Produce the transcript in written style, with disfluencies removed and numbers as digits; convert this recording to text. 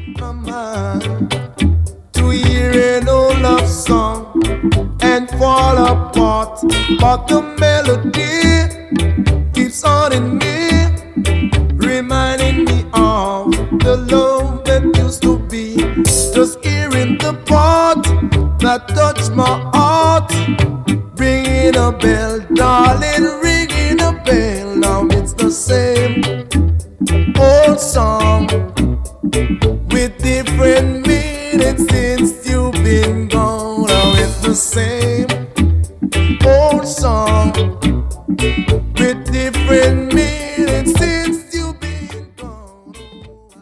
my mind to hear an old love song and fall apart, but the melody keeps on in me, reminding me of the love that used to be. Just hearing the part that touched my heart, ringing a bell, darling, ringing a bell. Now it's the same old song with different meanings since you've been gone. Now it's the same